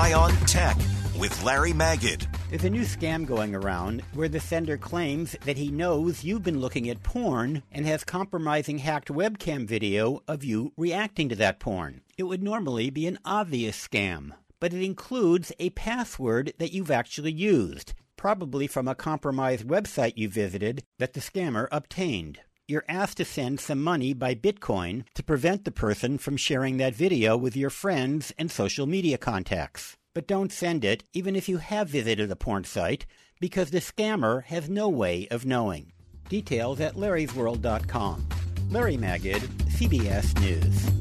Eye on Tech with Larry Magid. There's a new scam going around where the sender claims that he knows you've been looking at porn and has compromising hacked webcam video of you reacting to that porn. It would normally be an obvious scam, but it includes a password that you've actually used, probably from a compromised website you visited that the scammer obtained. You're asked to send some money by Bitcoin to prevent the person from sharing that video with your friends and social media contacts. But don't send it, even if you have visited a porn site, because the scammer has no way of knowing. Details at larrysworld.com. Larry Magid, CBS News.